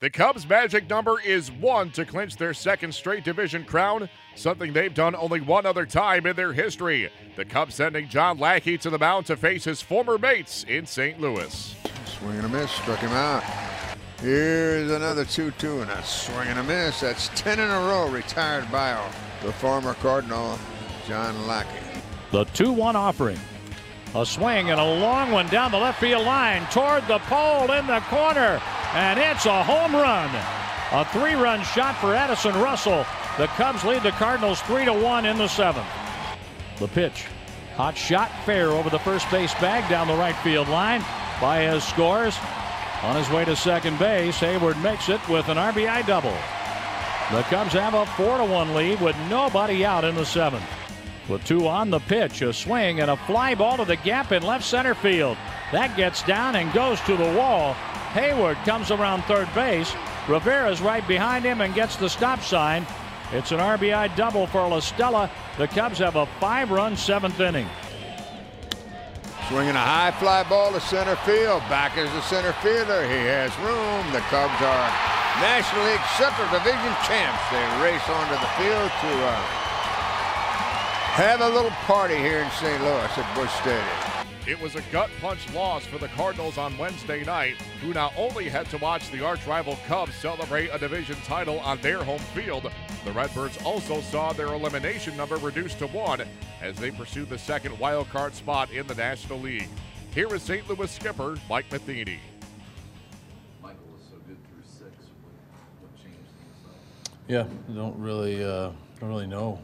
The Cubs' magic number is 1 to clinch their second straight division crown, something they've done only one other time in their history. The Cubs sending John Lackey to the mound to face his former mates in St. Louis. Swing and a miss, struck him out. Here's another 2-2 and a swing and a miss. That's 10 in a row retired by the former Cardinal, John Lackey. The 2-1 offering. A swing and a long one down the left field line toward the pole in the corner, and it's a home run. A 3-run shot for Addison Russell. The Cubs lead the Cardinals 3-1 in the 7th. The pitch. Hot shot fair over the first base bag down the right field line. Baez scores. On his way to second base, Hayward makes it with an RBI double. The Cubs have a 4-1 lead with nobody out in the 7th. With 2 on, the pitch, a swing and a fly ball to the gap in left center field. That gets down and goes to the wall. Hayward comes around third base. Rivera's right behind him and gets the stop sign. It's an RBI double for La Stella. The Cubs have a 5-run 7th inning. Swinging a high fly ball to center field. Back is the center fielder. He has room. The Cubs are National League Central Division champs. They race onto the field to have a little party here in St. Louis at Busch Stadium. It was a gut punch loss for the Cardinals on Wednesday night, who not only had to watch the arch-rival Cubs celebrate a division title on their home field, the Redbirds also saw their elimination number reduced to 1 as they pursued the second wild card spot in the National League. Here is St. Louis skipper Mike Matheny. Michael was so good through 6. What changed things up? Yeah, don't really know.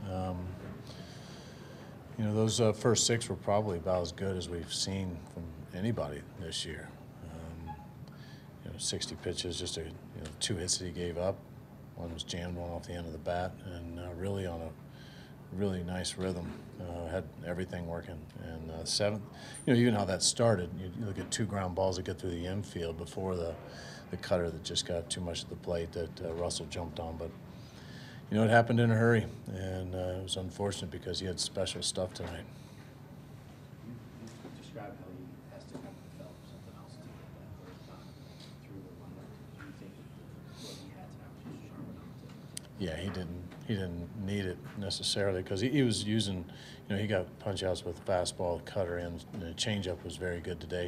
You know, those first 6 were probably about as good as we've seen from anybody this year. 60 pitches, just 2 hits that he gave up. One was jammed, one off the end of the bat, and really on a really nice rhythm. Had everything working. And 7th, even how that started, you look at 2 ground balls that get through the infield before the cutter that just got too much at the plate that Russell jumped on. But it happened in a hurry, and it was unfortunate because he had special stuff tonight. You describe how he has to kind of develop something else to get that first time through the run. Do you think what he had tonight was just sharp enough to? Yeah, he didn't need it necessarily because he was using, he got punch outs with fastball, cutter, and the changeup was very good today.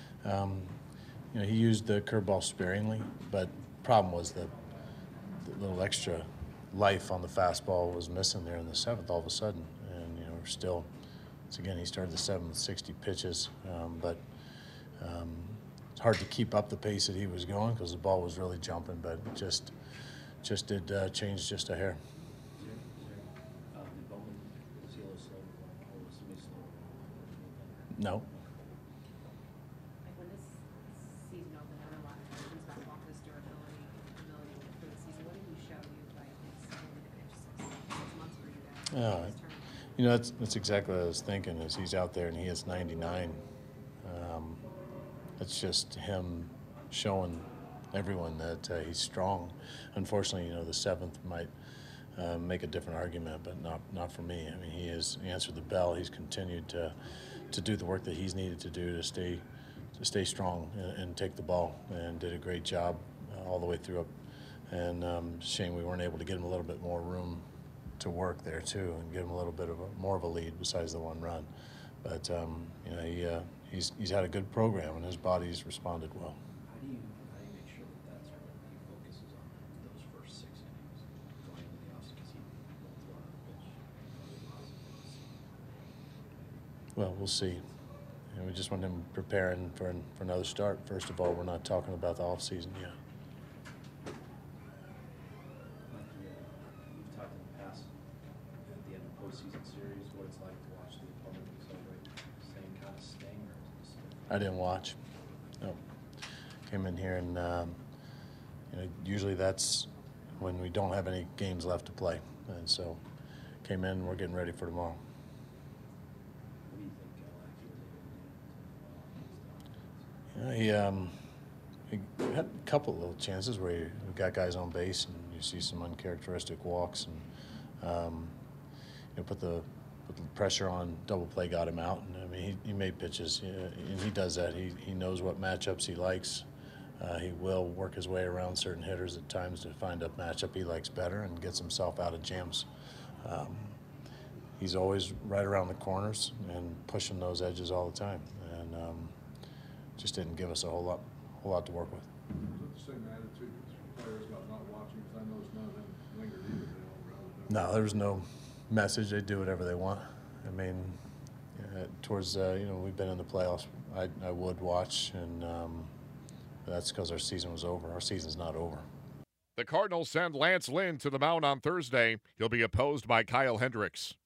He used the curveball sparingly, but problem was the little extra life on the fastball was missing there in the 7th all of a sudden, and we're still. Again, he started the 7th with 60 pitches, but it's hard to keep up the pace that he was going because the ball was really jumping, but it just did change just a hair. No. When this season opened, there were a lot of questions about Walker's durability, ability for the season. What did he show you by his 6 months for you guys? That's exactly what I was thinking. Is he's out there and he hits 99. It's just him showing everyone that he's strong. Unfortunately, the 7th might make a different argument, but not for me. I mean, he answered the bell. He's continued to do the work that he's needed to do to stay strong and take the ball, and did a great job all the way through up. And shame we weren't able to get him a little bit more room to work there too, and give him a little bit of more of a lead besides the 1 run. But he's had a good program and his body's responded well. How do you make sure that's what he focuses on those first 6 innings going into the offseason? Because he won't throw out the pitch. Well, we'll see. We just want him preparing for another start. First of all, we're not talking about the off season yet. You've talked in the past at the end of the postseason series what it's like to watch the opponent celebrate. Same kind of sting, or is it just I didn't watch. No. Came in here and usually that's when we don't have any games left to play, and so came in. We're getting ready for tomorrow. What do you think Lackey was able to do? He had a couple of little chances where we got guys on base and you see some uncharacteristic walks, and put the pressure on double play, got him out. And I mean, he made pitches, and he does that. He knows what matchups he likes. He will work his way around certain hitters at times to find a matchup he likes better and gets himself out of jams. He's always right around the corners and pushing those edges all the time, and just didn't give us a whole lot to work with. Is it the same attitude with players about not watching? Because I noticed none of them lingered either. They all rather No, there was no message. They do whatever they want. I mean, towards we've been in the playoffs. I would watch, and that's because our season was over. Our season's not over. The Cardinals send Lance Lynn to the mound on Thursday. He'll be opposed by Kyle Hendricks.